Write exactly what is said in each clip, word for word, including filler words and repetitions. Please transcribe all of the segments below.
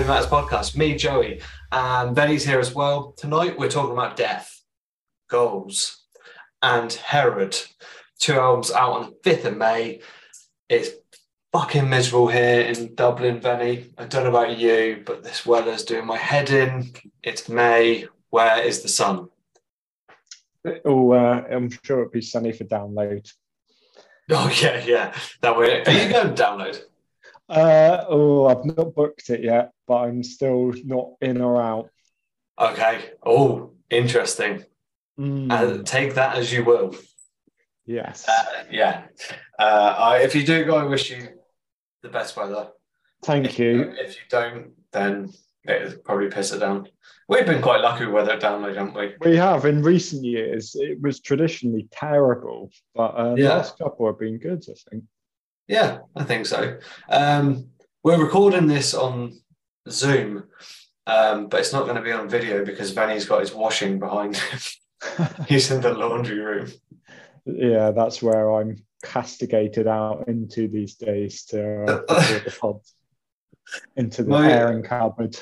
Moving Matters podcast. Me, Joey, and Benny's here as well. Tonight we're talking about Death, Goals, and Herod. Two albums out on the fifth of May. It's fucking miserable here in Dublin, Benny. I don't know about you, but this weather's doing my head in. It's May. Where is the sun? Oh, uh, I'm sure it'll be sunny for download. Oh, yeah, yeah. That way. Are you going to download? Uh, oh, I've not booked it yet, but I'm still not in or out. Okay. Oh, interesting. Mm. Uh, take that as you will. Yes. Uh, yeah. Uh, I, if you do go, I wish you the best weather. Thank if you. you. If you don't, then it'll probably piss it down. We've been quite lucky with weather at download, haven't we? We have. In recent years, it was traditionally terrible, but uh, the Yeah. last couple have been good, I think. Yeah, I think so. Um, we're recording this on Zoom, um, but it's not going to be on video because Vanny's got his washing behind him. He's in the laundry room. Yeah, that's where I'm castigated out into these days to uh, record the pod into the My- airing cupboard.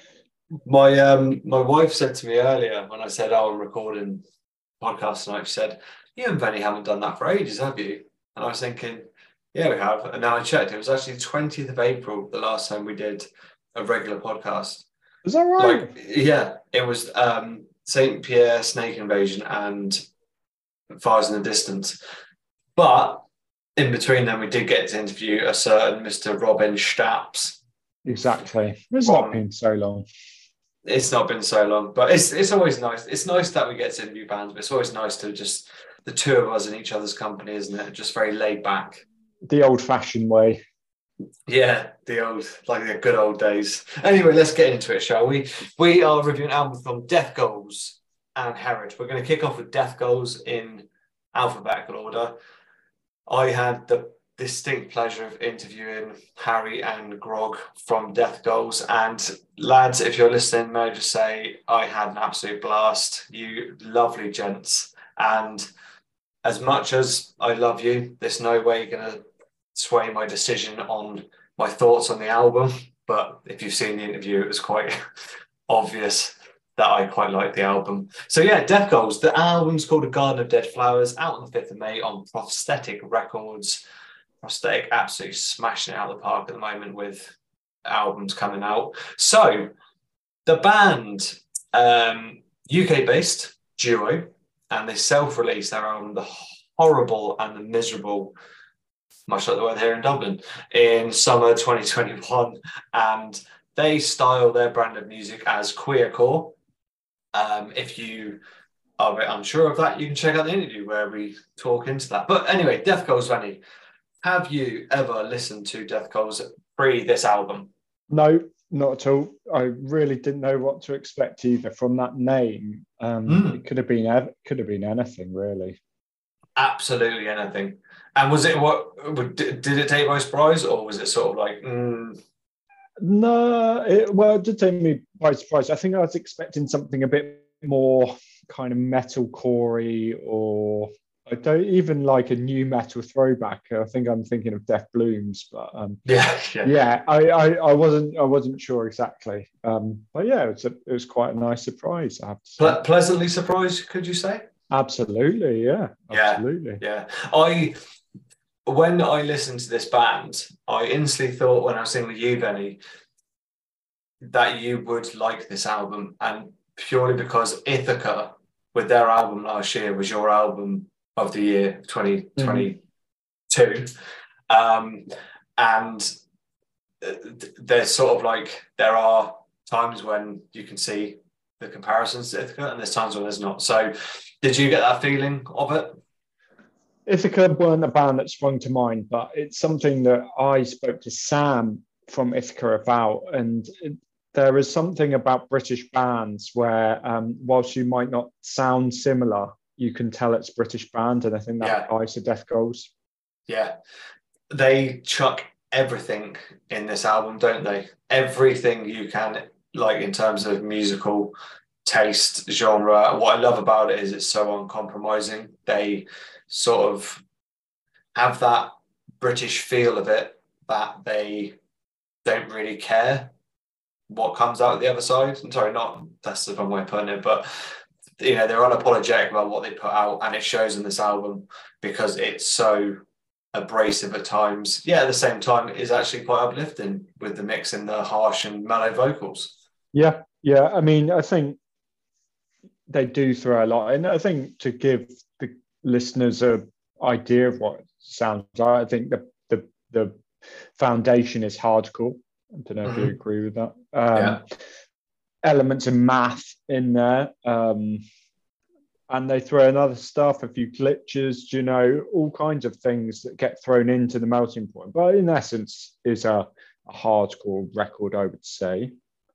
My um, my wife said to me earlier when I said, "Oh, I'm recording podcast tonight," she said, "You and Vanny haven't done that for ages, have you?" And I was thinking, "Yeah, we have." And now I checked; it was actually the twentieth of April the last time we did a regular podcast. Is that right? Like, yeah, it was um, Saint Pierre Snake Invasion and Fires in the Distance. But in between them, we did get to interview a certain Mister Robin Stapps. Exactly. It's Wrong. not been so long. It's not been so long, but it's it's always nice. It's nice that we get to interview bands, but it's always nice to just the two of us in each other's company, isn't it? Just very laid back. The old-fashioned way. Yeah, the old, like the good old days. Anyway, let's get into it, shall we? We are reviewing albums from Death Goals and Herod. We're going to kick off with Death Goals in alphabetical order. I had the distinct pleasure of interviewing Harry and Grog from Death Goals. And lads, if you're listening, may I just say I had an absolute blast. You lovely gents. And as much as I love you, there's no way you're going to sway my decision on my thoughts on the album. But if you've seen the interview, it was quite obvious that I quite like the album. So yeah, Death Goals. The album's called A Garden of Dead Flowers, out on the fifth of May on Prosthetic Records. Prosthetic absolutely smashing it out of the park at the moment with albums coming out. So the band, um, U K-based duo, and they self-released their album, The Horrible and the Miserable, much like the weather here in Dublin, in summer twenty twenty-one. And they style their brand of music as queercore. Um, if you are a bit unsure of that, you can check out the interview where we talk into that. But anyway, Death Goals, Vanny. Have you ever listened to Death Goals pre this album? No, not at all. I really didn't know what to expect either from that name. Um, Mm. It could have been ev- could have been anything really. Absolutely anything. And was it what did it take you by surprise, or was it sort of like? Mm, No, it, well, it did take me by surprise. I think I was expecting something a bit more kind of metalcore-y, or I don't even like a new metal throwback. I think I'm thinking of Death Blooms, but um, yeah, yeah, yeah, I, I, I wasn't I wasn't sure exactly. Um, but yeah, it was a, it was quite a nice surprise, I have to say. Ple- pleasantly surprised, could you say? Absolutely, yeah, Yeah. absolutely. Yeah, I when I listened to this band, I instantly thought when I was singing with you, Benny, that you would like this album, and purely because Ithaca, with their album last year, was your album of the year twenty twenty-two. Mm-hmm. Um, and there's sort of like, there are times when you can see the comparisons to Ithaca, and there's times when there's not. So did you get that feeling of it? Ithaca weren't a band that sprung to mind, but it's something that I spoke to Sam from Ithaca about, and it, there is something about British bands where um, whilst you might not sound similar, you can tell it's British band, and I think that Yeah. applies to Death Goals. Yeah. They chuck everything in this album, don't they? Everything you can, like in terms of musical taste, genre. What I love about it is it's so uncompromising. They sort of have that British feel of it, that they don't really care what comes out the other side. I'm sorry, not that's the wrong way of putting it, but you know, they're unapologetic about what they put out, and it shows in this album because it's so abrasive at times. Yeah, at the same time, it is actually quite uplifting with the mix in the harsh and mellow vocals. Yeah, yeah. I mean, I think they do throw a lot, and I think to give the listeners a idea of what it sounds like, I think the the the foundation is hardcore. I don't know mm-hmm. if you agree with that. Um, yeah. Elements of math in there, um, and they throw in other stuff, a few glitches, you know, all kinds of things that get thrown into the melting point. But in essence, is a, a hardcore record, I would say.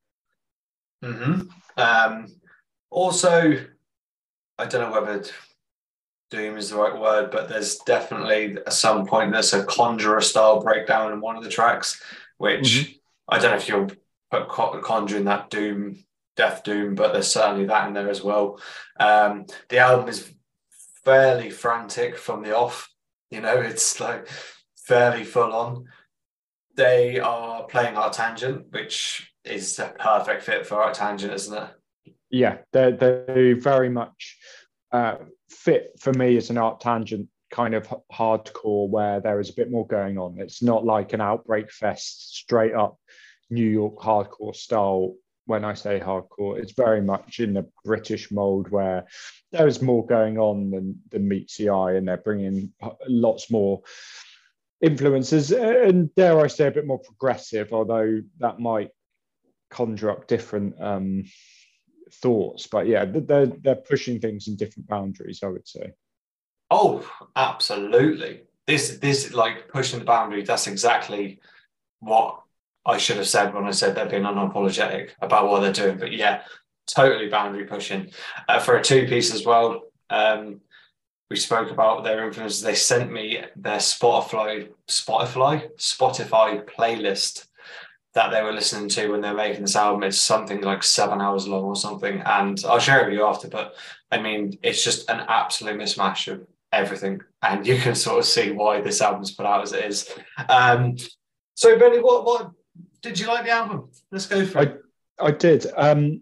Mm-hmm. Um, also, I don't know whether doom is the right word, but there's definitely at some point there's a Conjurer style breakdown in one of the tracks, which mm-hmm. I don't know if you'll put Conjure in that doom, death doom, but there's certainly that in there as well. Um, the album is fairly frantic from the off, you know, it's like fairly full on. They are playing Arctangent, which is a perfect fit for Arctangent, isn't it? Yeah, they they very much uh, fit for me as an Arctangent kind of hardcore where there is a bit more going on. It's not like an Outbreak Fest straight up New York hardcore style. When I say hardcore, it's very much in the British mold where there is more going on than, than meets the eye, and they're bringing lots more influences and, dare I say, a bit more progressive, although that might conjure up different um, thoughts. But yeah, they're, they're pushing things in different boundaries, I would say. Oh, absolutely. This, this like pushing the boundary, that's exactly what I should have said when I said they're being unapologetic about what they're doing. But yeah, totally boundary pushing. Uh, for a two-piece as well, um, we spoke about their influences. They sent me their Spotify, Spotify, Spotify playlist that they were listening to when they were making this album. It's something like seven hours long or something. And I'll share it with you after, but I mean, it's just an absolute mismatch of everything. And you can sort of see why this album's put out as it is. Um, so Benny, what, what, did you like the album? Let's go for it. I, I did. Um,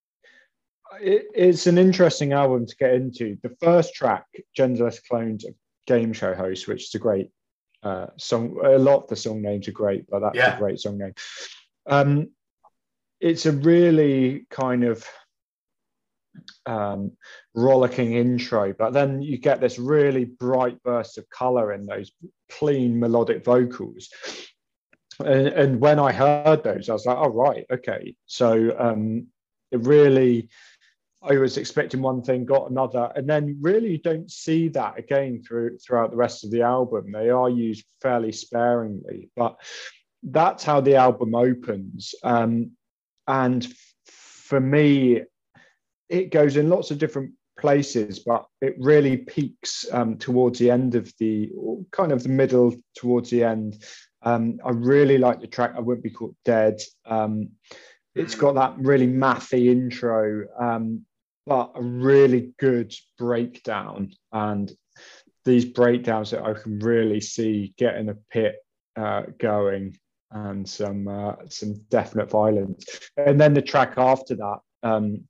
it, it's an interesting album to get into. The first track, Genderless Clones, a game show host, which is a great uh, song. A lot of the song names are great, but that's yeah. a great song name. Um, it's a really kind of um, rollicking intro, but then you get this really bright burst of color in those clean melodic vocals. And, and when I heard those, I was like, oh, right, okay. So um, it really, I was expecting one thing, got another. And then really you don't see that again through throughout the rest of the album. They are used fairly sparingly, but that's how the album opens. Um, and f- for me, it goes in lots of different places, but it really peaks um, towards the end of the, kind of the middle towards the end. Um, I really like the track I Wouldn't Be Caught Dead. Um, it's got that really mathy intro, um, but a really good breakdown. And these breakdowns that I can really see getting a pit uh, going and some uh, some definite violence. And then the track after that, um,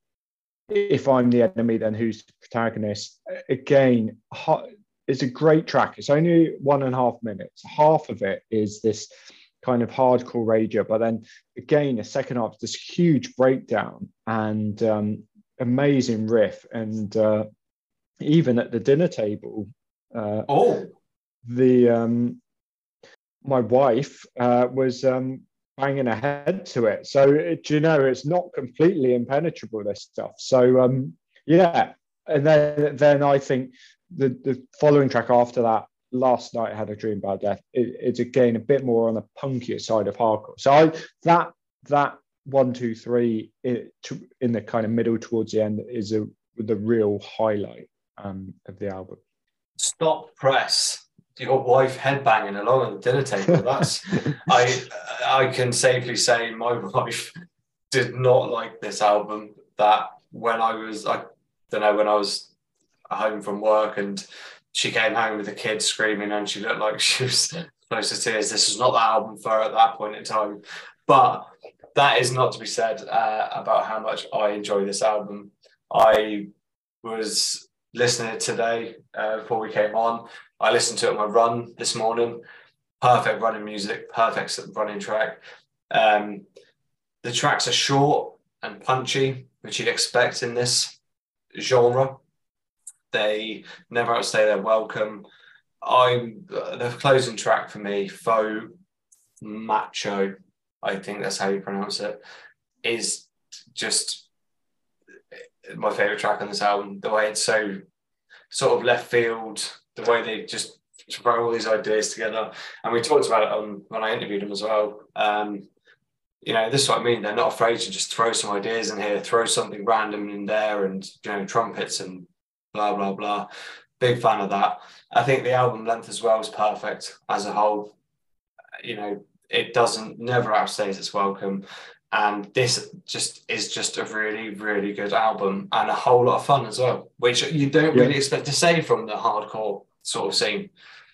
If I'm the Enemy, Then Who's the Protagonist? Again, hot, it's a great track. It's only one and a half minutes. Half of it is this kind of hardcore rager, but then again, the second half, this huge breakdown and um, amazing riff. And uh, even at the dinner table, uh, oh, the um, my wife uh, was um, banging her head to it. So it, you know, it's not completely impenetrable, this stuff. So um, yeah, and then then I think. The, the following track after that, Last Night I Had a Dream About Death, it, it's again a bit more on the punkier side of hardcore. So I, that that one, two, three it, to, in the kind of middle towards the end is a the real highlight um, of the album. Stop press. Your wife headbanging along at the dinner table. That's I I can safely say my wife did not like this album. That when I was I don't know when I was home from work and she came home with the kids screaming and she looked like she was close to tears. This was not the album for her at that point in time. But that is not to be said uh, about how much I enjoy this album. I was listening to it today uh, before we came on. I listened to it on my run this morning. Perfect running music, perfect running track. Um, the tracks are short and punchy, which you'd expect in this genre. They never outstay their welcome. I'm the closing track for me, Faux Macho, I think that's how you pronounce it, is just my favourite track on this album. The way it's so sort of left field, the way they just throw all these ideas together. And we talked about it on when I interviewed them as well. Um, you know, this is what I mean. They're not afraid to just throw some ideas in here, throw something random in there, and, you know, trumpets and blah, blah, blah. Big fan of that. I think the album length as well is perfect as a whole. You know, it doesn't, never outstays its welcome. And this just is just a really, really good album and a whole lot of fun as well, which you don't really yeah. expect to say from the hardcore sort of scene.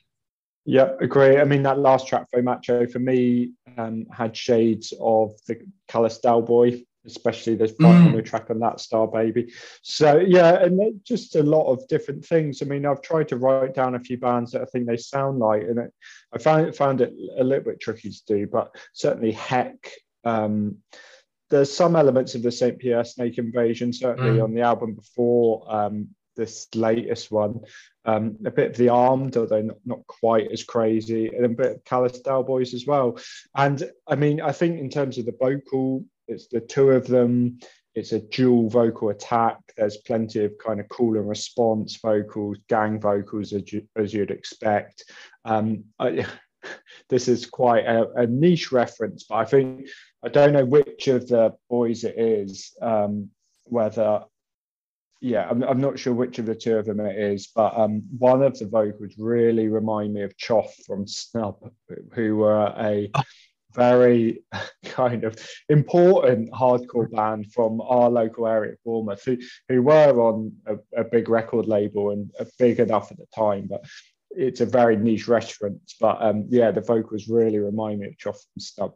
Yeah, agree. I mean, that last track, Faux Macho, for me, um, had shades of the Callous Boy, especially the final mm. track on that, Star Baby. So, yeah, and just a lot of different things. I mean, I've tried to write down a few bands that I think they sound like, and it, I found, found it a little bit tricky to do, but certainly Heck. Um, there's some elements of the Saint Pierre Snake Invasion, certainly mm. on the album before um, this latest one. Um, a bit of The Armed, although not, not quite as crazy, and a bit of Callous Boys as well. And I mean, I think in terms of the vocal, it's the two of them. It's a dual vocal attack. There's plenty of kind of call and response vocals, gang vocals, as, you, as you'd expect. Um, I, this is quite a, a niche reference, but I think, I don't know which of the boys it is, um, whether, yeah, I'm, I'm not sure which of the two of them it is, but um, one of the vocals really remind me of Choff from Snub, who were a very kind of important hardcore band from our local area, Bournemouth, who, who were on a, a big record label and big enough at the time, but it's a very niche reference. But um, yeah, the vocals really remind me of Choff from Snub.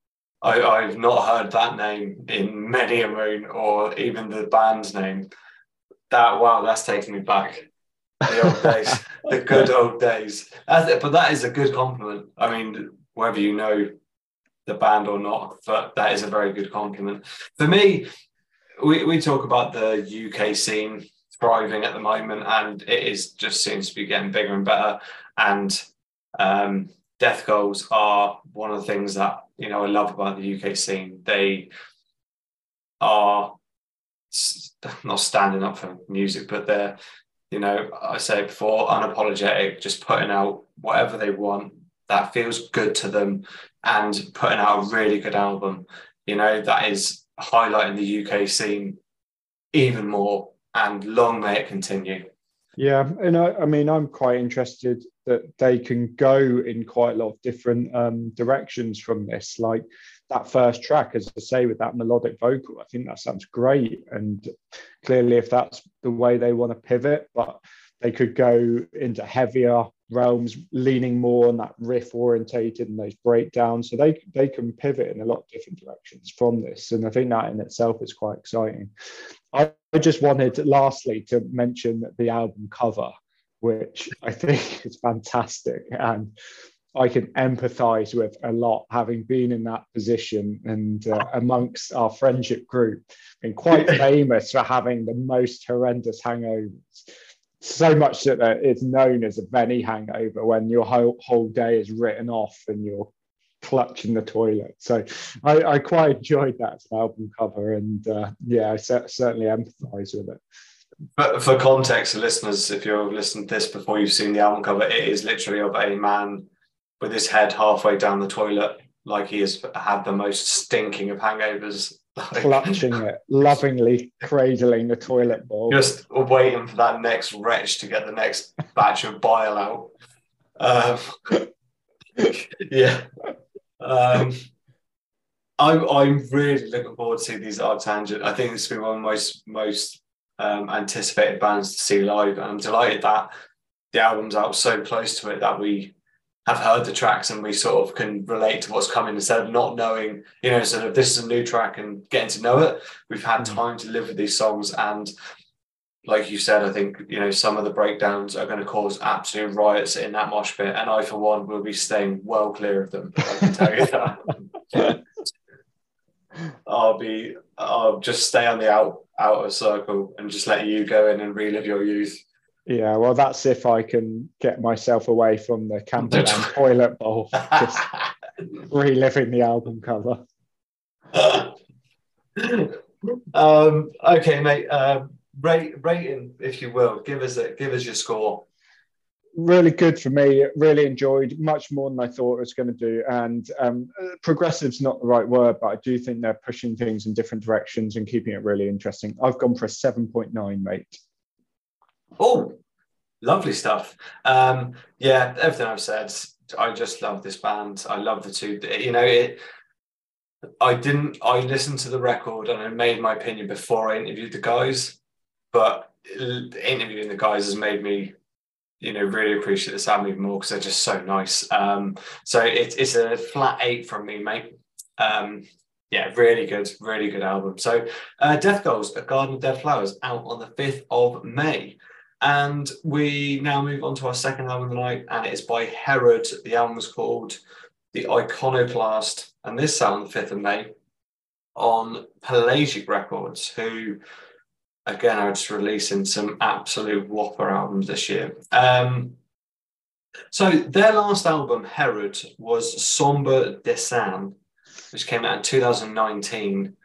I, I've not heard that name in many a moon, or even the band's name. That wow, that's taking me back. The old days, the good old days. That's, but that is a good compliment. I mean, whether you know the band or not, but that is a very good compliment. For me, we, we talk about the U K scene thriving at the moment, and it is just seems to be getting bigger and better. And um, Death Goals are one of the things that, you know, I love about the U K scene. They are not standing up for music, but they're, you know, I said before, unapologetic, just putting out whatever they want that feels good to them and putting out a really good album. You know, that is highlighting the U K scene even more, and long may it continue. Yeah, and I, I mean, I'm quite interested that they can go in quite a lot of different um, directions from this. Like that first track, as I say, with that melodic vocal, I think that sounds great. And clearly, if that's the way they want to pivot, but they could go into heavier realms, leaning more on that riff orientated and those breakdowns. So they they can pivot in a lot of different directions from this. And I think that in itself is quite exciting. I, I just wanted, lastly, to mention the album cover, which I think is fantastic. And I can empathize with a lot, having been in that position and uh, amongst our friendship group, been quite famous for having the most horrendous hangovers. So much that it's known as a Benny hangover, when your whole, whole day is written off and you're clutching the toilet. So I, I quite enjoyed that album cover, and uh, yeah, I certainly empathise with it. But for context, listeners, if you're listening to this before you've seen the album cover, it is literally of a man with his head halfway down the toilet, like he has had the most stinking of hangovers. Clutching it, lovingly cradling the toilet bowl. Just waiting for that next wretch to get the next batch of bile out. Um, yeah. Um, I'm, I'm really looking forward to see these Arctangent. I think this will be one of the most, most um, anticipated bands to see live. And I'm delighted that the album's out so close to it that we have heard the tracks and we sort of can relate to what's coming instead of not knowing, you know, sort of this is a new track and getting to know it. We've had Mm. time to live with these songs, and like you said, I think, you know, some of the breakdowns are going to cause absolute riots in that mosh pit, and I, for one, will be staying well clear of them. I can tell you that. I'll be, I'll just stay on the out outer circle and just let you go in and relive your youth. Yeah, well, that's if I can get myself away from the Camperdown toilet bowl, just reliving the album cover. um, okay, mate. Uh, rate, rating, if you will, give us a, give us your score. Really good for me. Really enjoyed, much more than I thought it was going to do. And um, progressive's not the right word, but I do think they're pushing things in different directions and keeping it really interesting. I've gone for a seven point nine, mate. Oh, lovely stuff. Um, yeah, everything I've said, I just love this band. I love the two. You know, it. I didn't. I listened to the record and I made my opinion before I interviewed the guys, but interviewing the guys has made me, you know, really appreciate this album even more because they're just so nice. Um, so it, it's a flat eight from me, mate. Um, yeah, really good, really good album. So uh, Death Goals, A Garden of Dead Flowers, out on the fifth of May. And we now move on to our second album of the night, and it's by Herod. The album was called The Iconoclast, and this out on the fifth of May on Pelagic Records, who again are just releasing some absolute whopper albums this year. Um, so their last album, Herod, was Sombre Dessin, which came out in two thousand nineteen.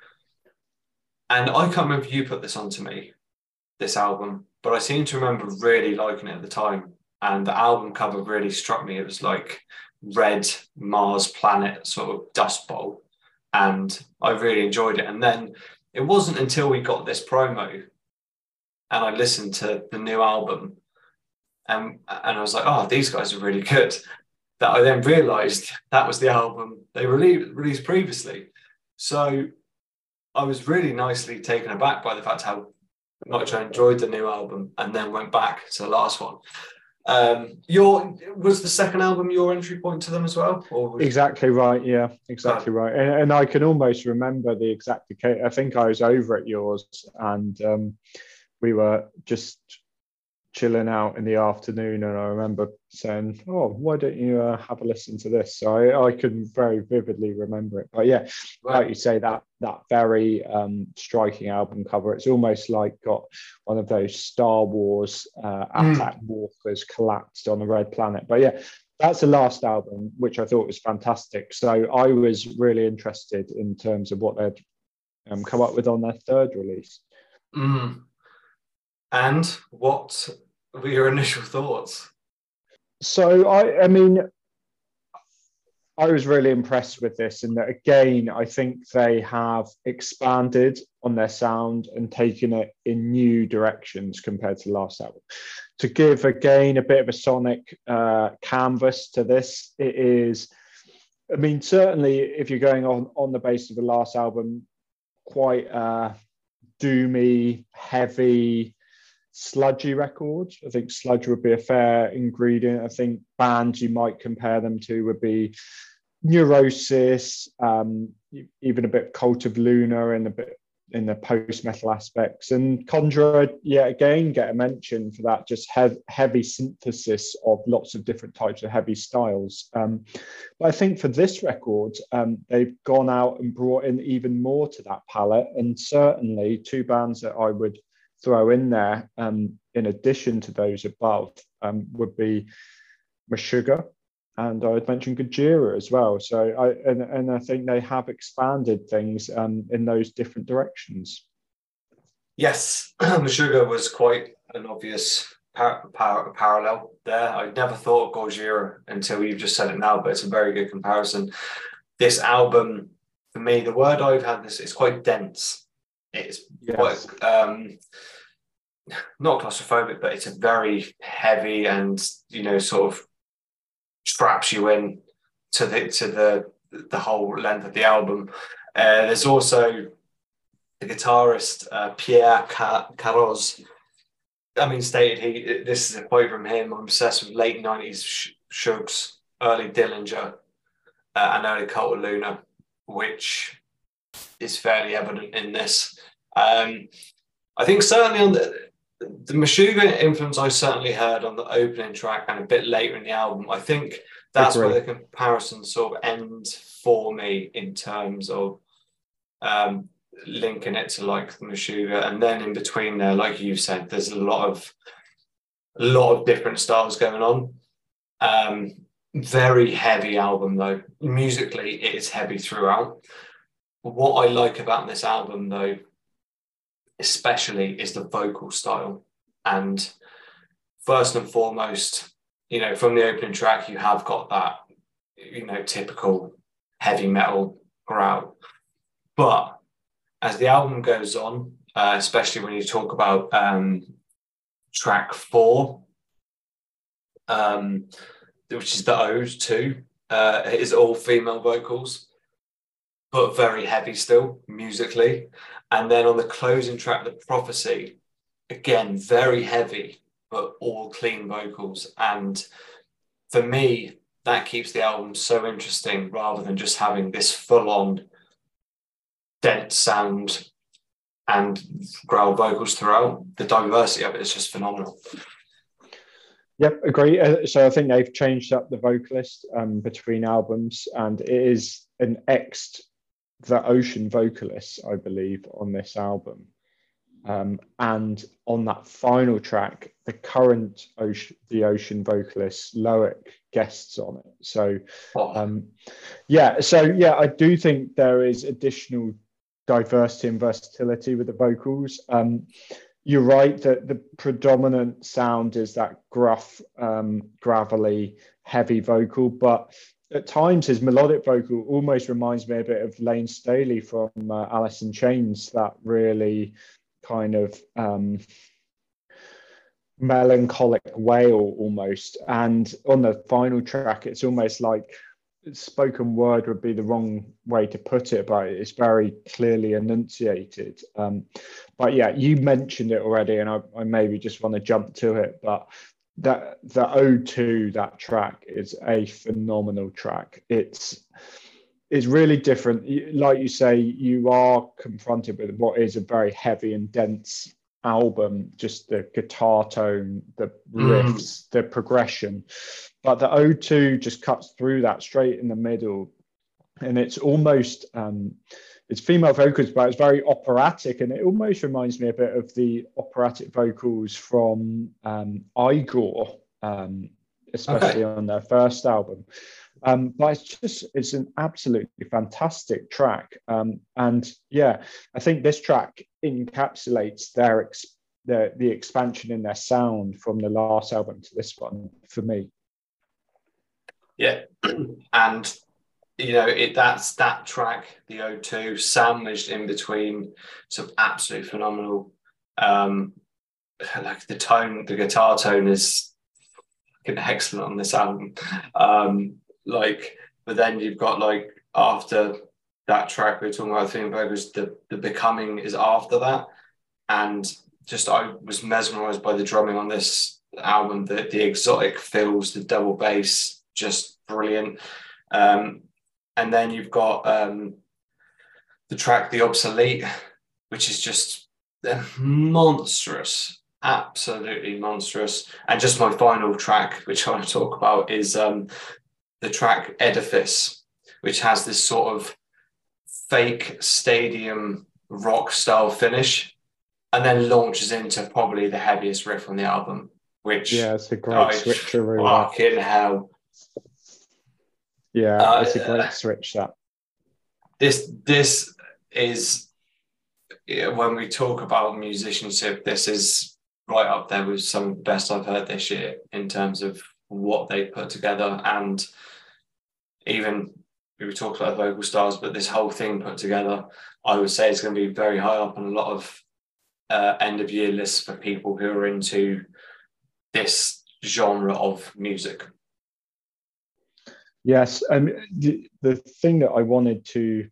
And I can't remember if you put this onto me, this album, but I seem to remember really liking it at the time. And the album cover really struck me. It was like red Mars planet sort of dust bowl. And I really enjoyed it. And then it wasn't until we got this promo and I listened to the new album and, and I was like, oh, these guys are really good, that I then realised that was the album they released, released previously. So I was really nicely taken aback by the fact how much I enjoyed the new album and then went back to the last one. Um, your was the second album your entry point to them as well? Or was... Exactly right. Yeah, exactly oh. right. And, and I can almost remember the exact occasion. I think I was over at yours, and um, we were just chilling out in the afternoon, and I remember saying, "Oh, why don't you uh, have a listen to this?" So I, I can very vividly remember it. But yeah, right. Like you say, that that very um, striking album cover. It's almost like got one of those Star Wars uh, attack mm. walkers collapsed on a red planet. But yeah, that's the last album, which I thought was fantastic. So I was really interested in terms of what they'd um, come up with on their third release. Mm. And what were your initial thoughts? So, I, I mean, I was really impressed with this, and that again, I think they have expanded on their sound and taken it in new directions compared to the last album. To give again a bit of a sonic uh, canvas to this, it is, I mean, certainly if you're going on, on the basis of the last album, quite uh, doomy, heavy, sludgy records. I think sludge would be a fair ingredient. I think bands you might compare them to would be Neurosis, um, even a bit Cult of Luna and a bit in the post-metal aspects. And Conjurer, yeah, again, get a mention for that just he- heavy synthesis of lots of different types of heavy styles. Um, but I think for this record, um, they've gone out and brought in even more to that palette. And certainly two bands that I would throw in there, um, in addition to those above, um, would be Meshuggah, and I would mention Gojira as well. So I and, and I think they have expanded things um, in those different directions. Yes, Meshuggah was quite an obvious par- par- parallel there. I never thought of Gojira until you've just said it now, but it's a very good comparison. This album, for me, the word I've had this, it's quite dense. It's yes. quite um, not claustrophobic, but it's a very heavy and, you know, sort of traps you in to the to the the whole length of the album. Uh, there's also the guitarist uh, Pierre Carroz. I mean, stated he. This is a quote from him. I'm obsessed with late nineties sh- shugs. early Dillinger, uh, and early Cult of Luna, which is fairly evident in this. Um, I think certainly on the, the Meshuggah influence I certainly heard on the opening track and a bit later in the album. I think that's Agree. where the comparisons sort of end for me in terms of um, linking it to like the Meshuggah, and then in between there, like you said, there's a lot of a lot of different styles going on. Um, very heavy album though. Musically, it is heavy throughout. What I like about this album though, especially, is the vocal style. And first and foremost, you know, from the opening track, you have got that, you know, typical heavy metal growl. But as the album goes on, uh, especially when you talk about um, track four, um, which is the Ode to, uh, it is all female vocals, but very heavy still musically. And then on the closing track, The Prophecy, again, very heavy, but all clean vocals. And for me, that keeps the album so interesting rather than just having this full-on dense sound and growl vocals throughout. The diversity of it is just phenomenal. Yep, agree. Uh, so I think they've changed up the vocalist um, between albums, and it is an ex The Ocean vocalist, I believe, on this album. Um, and on that final track, the current Ocean, The Ocean vocalist, Loic, guests on it. So, um, yeah, so yeah, I do think there is additional diversity and versatility with the vocals. Um, you're right that the predominant sound is that gruff, um, gravelly, heavy vocal, but at times his melodic vocal almost reminds me a bit of Lane Staley from uh, Alice in Chains, that really kind of um, melancholic wail almost. And on the final track, it's almost like spoken word would be the wrong way to put it, but it's very clearly enunciated. Um, but yeah, you mentioned it already, and I, I maybe just want to jump to it, but that the Ode to that track is a phenomenal track. It's it's really different. Like you say, you are confronted with what is a very heavy and dense album, just the guitar tone, the riffs, mm. the progression. But the Ode to just cuts through that straight in the middle. And it's almost, um, it's female vocals, but it's very operatic. And it almost reminds me a bit of the operatic vocals from um, Igor, um, especially okay. on their first album. Um, but it's just, it's an absolutely fantastic track. Um, and yeah, I think this track encapsulates their, ex- their the expansion in their sound from the last album to this one for me. Yeah. And, you know, it that's that track, the Ode to, sandwiched in between some absolutely phenomenal, um, like the tone, the guitar tone is fucking excellent on this album. Um, Like, but then you've got like after that track we we're talking about theme vocals, the the Becoming is after that, and just I was mesmerized by the drumming on this album. The the exotic fills, the double bass, just brilliant. Um, and then you've got um, the track The Obsolete, which is just monstrous, absolutely monstrous. And just my final track, which I want to talk about, is um. the track Edifice, which has this sort of fake stadium rock style finish, and then launches into probably the heaviest riff on the album, which yeah, it's a great I, switcheroo. Fucking hell. Yeah, uh, it's a great switch that. This this is, when we talk about musicianship, this is right up there with some of the best I've heard this year in terms of what they put together. And even we talked about vocal styles, but this whole thing put together, I would say it's going to be very high up on a lot of uh, end of year lists for people who are into this genre of music. Yes, and um, the, the thing that I wanted to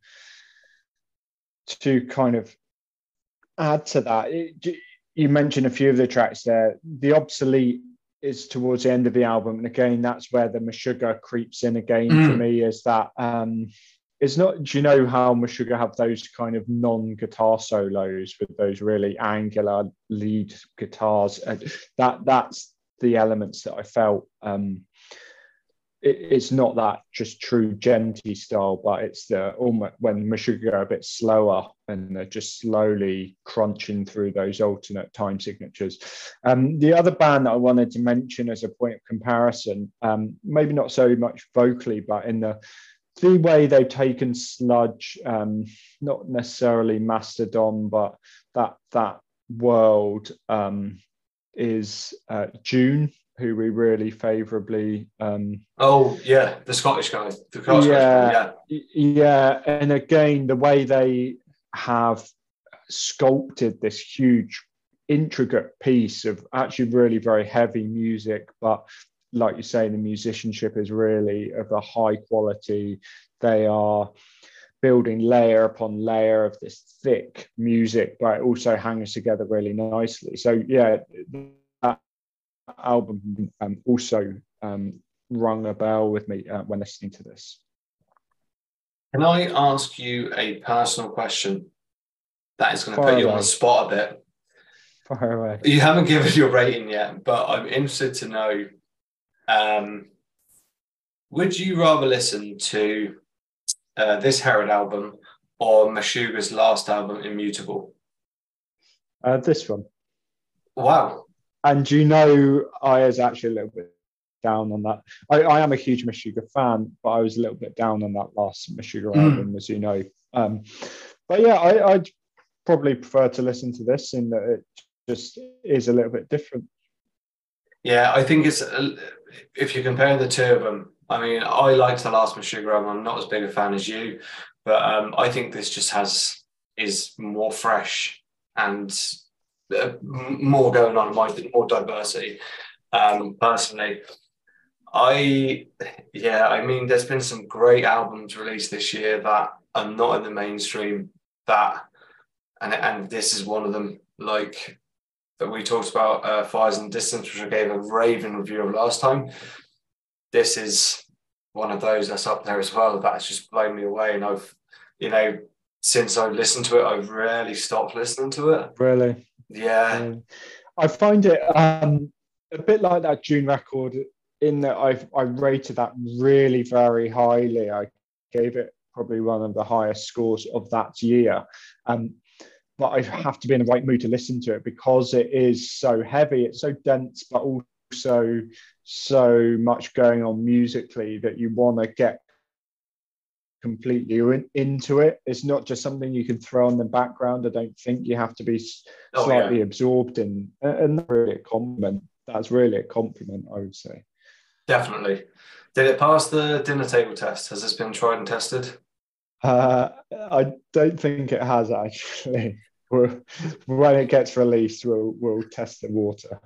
to kind of add to that, it, you mentioned a few of the tracks there. The Obsolete is towards the end of the album, and again, that's where the Meshuggah creeps in again Mm. for me. Is that um, it's not? Do you know how Meshuggah have those kind of non-guitar solos with those really angular lead guitars? And that that's the elements that I felt. Um, it, it's not that just true Genty style, but it's the almost when Meshuggah are a bit slower and they're just slowly crunching through those alternate time signatures. Um, the other band that I wanted to mention as a point of comparison, um, maybe not so much vocally, but in the the way they've taken sludge, um, not necessarily Mastodon, but that that world um, is uh, June, who we really favourably. Um, oh yeah, the Scottish guy, the Scottish yeah, guy, yeah, yeah, and again, the way they have sculpted this huge, intricate piece of actually really very heavy music, but like you say, the musicianship is really of a high quality. They are building layer upon layer of this thick music, but it also hangs together really nicely. So yeah, that album um, also um, rung a bell with me uh, when listening to this. Can I ask you a personal question that is going to Fire put you away. on the spot a bit? Fire away. You haven't given your rating yet, but I'm interested to know, um, would you rather listen to uh, this Herod album or Meshuggah's last album, Immutable? Uh, this one. Wow. And you know, I was actually a little bit down on that. I, I am a huge Meshuggah fan, but I was a little bit down on that last Meshuggah Mm. album, as you know. Um, but yeah, I, I'd probably prefer to listen to this in that it just is a little bit different. Yeah, I think it's, uh, if you compare the two of them, I mean, I liked the last Meshuggah album. I'm not as big a fan as you, but um, I think this just has, is more fresh and uh, more going on, more diversity. Um, personally, I, yeah, I mean, there's been some great albums released this year that are not in the mainstream, that, and and this is one of them, like, that we talked about, uh, Fires in the Distance, which I gave a raving review of last time. This is one of those that's up there as well. That's just blown me away. And I've, you know, since I've listened to it, I've rarely stopped listening to it. Really? Yeah. Um, I find it um, a bit like that June record in that I've I rated that really very highly. I gave it probably one of the highest scores of that year. Um, but I have to be in the right mood to listen to it because it is so heavy, it's so dense, but also so much going on musically that you want to get completely in, into it. It's not just something you can throw on the background. I don't think you have to be Oh, slightly yeah. absorbed in, and that's really a compliment. That's really a compliment, I would say. Definitely. Did it pass the dinner table test? Has this been tried and tested? Uh, I don't think it has actually. We'll, when it gets released, we'll we'll test the water.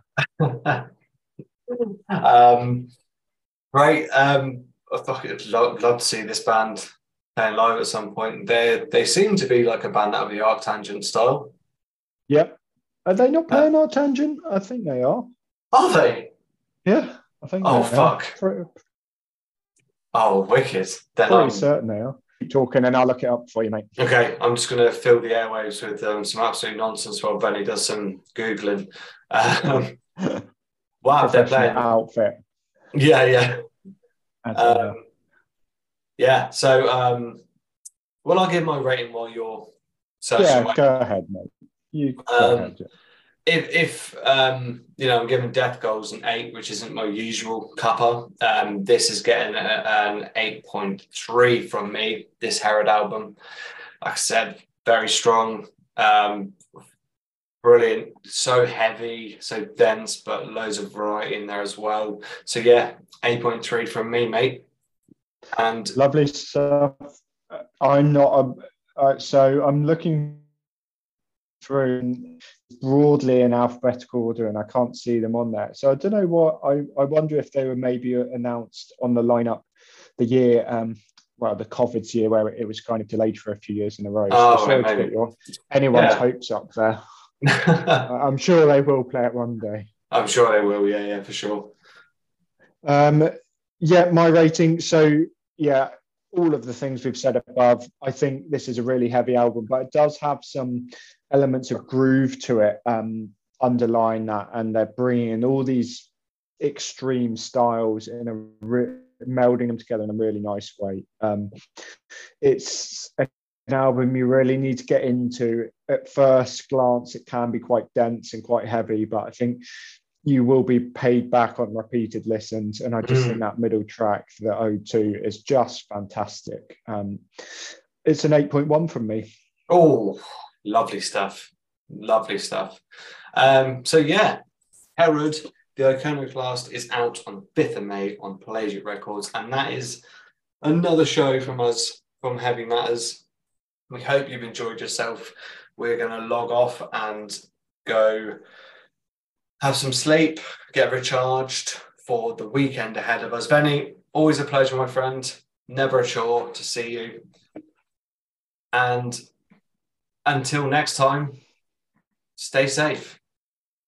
um, right. Um, I fucking love, love to see this band playing live at some point. They they seem to be like a band out of the Arctangent style. Yep. Are they not Uh, playing our tangent? I think they are. Are they? Yeah, I think Oh, they fuck. are. Pretty, Oh, wicked. Then pretty I'm certain they are. Keep talking and I'll look it up for you, mate. okay. I'm just going to fill the airwaves with um, some absolute nonsense while Benny does some Googling. Um, wow, they're Professional playing. outfit. Yeah, yeah. As they are. Um, yeah, so um, will I give my rating while you're searching Yeah, away? go ahead, mate. You go Um, ahead. Yeah. If, if um, you know, I'm giving Death Goals an eight, which isn't my usual cuppa. Um, this is getting a, an eight point three from me, this Herod album. Like I said, very strong, um, brilliant, so heavy, so dense, but loads of variety in there as well. So yeah, eight point three from me, mate. And Lovely stuff. I'm not a, uh, so I'm looking through broadly in alphabetical order and I can't see them on there. So I don't know what, I, I wonder if they were maybe announced on the lineup the year, um, well, the COVID's year where it was kind of delayed for a few years in a row. Oh, so sorry maybe. to get your, anyone's Yeah. hopes up there. I'm sure they will play it one day. I'm sure they will. Yeah, yeah, for sure. Um, yeah, my rating. So yeah, all of the things we've said above. I think this is a really heavy album, but it does have some elements of groove to it, um, underlying that, and they're bringing in all these extreme styles in a re- melding them together in a really nice way. Um, it's an album you really need to get into. At first glance, it can be quite dense and quite heavy, but I think you will be paid back on repeated listens. And I just think Mm. that middle track, the O two, is just fantastic. Um, it's an eight point one from me. Oh, lovely stuff. Lovely stuff. Um, so yeah, Herod, the Iconoclast, is out on the fifth of May on Pelagic Records, and that is another show from us from Heavy Matters. We hope you've enjoyed yourself. We're going to log off and go have some sleep, get recharged for the weekend ahead of us. Benny, always a pleasure, my friend. Never a chore to see you. And until next time, stay safe.